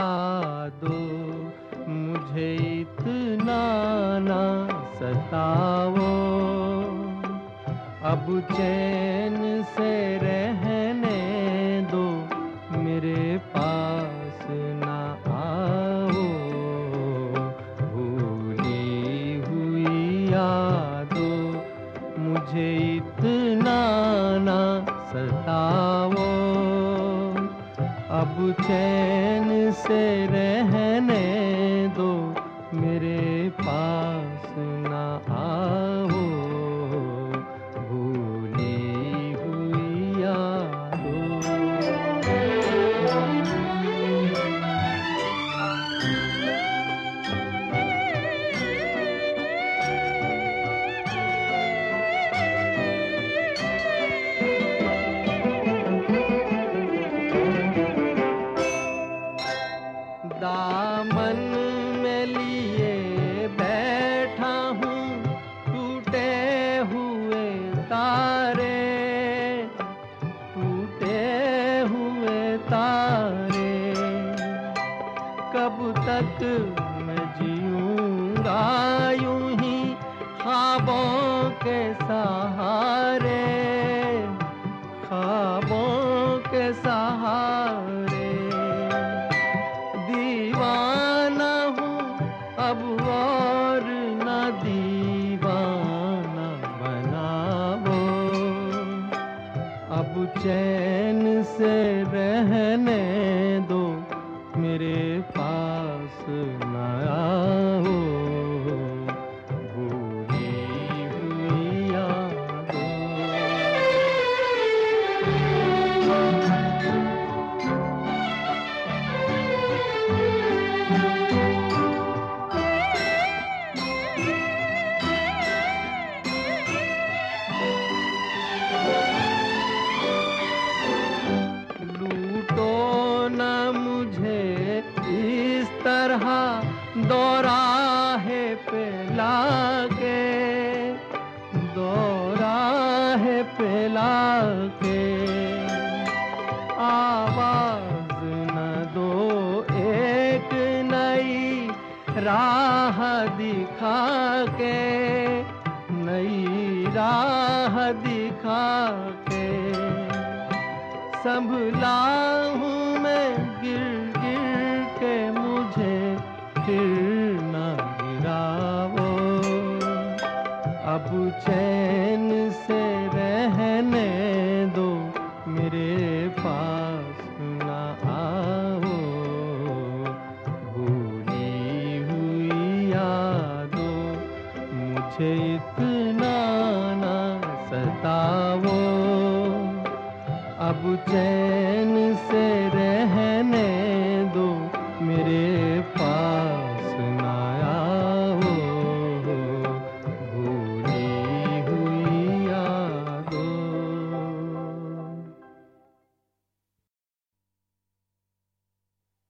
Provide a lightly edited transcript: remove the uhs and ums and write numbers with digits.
यादों, मुझे इतना ना सताओ। अब चैन से रहने दो, मेरे पास ना आओ। भूली हुई यादों, मुझे इतना ना सताओ। अब चैन से रहने दो, मेरे पास ना आओ। भूली हुई यादों। दामन में लिए बैठा हूँ टूटे हुए तारे, टूटे हुए तारे। कब तक मैं जीऊँगा यूं ही ख्वाबों के सहारे, ख्वाबों के सहारे। दीवाना हूँ अब और न दीवाना बनाओ। अब चैन से रहने दो, मेरे पास न आओ। भूली हुई यादों। इस तरह दोराहे पे लाके, दोराहे पे लाके। आवाज न दो एक नई राह दिखा के, नई राह दिखा के। संभला हूँ मैं गिर गिर के, मुझे फिर न गिराओ। अब चैन से रहने दो, मेरे पास न आओ। भूली हुई यादों, मुझे इतना न सताओ। अब चैन से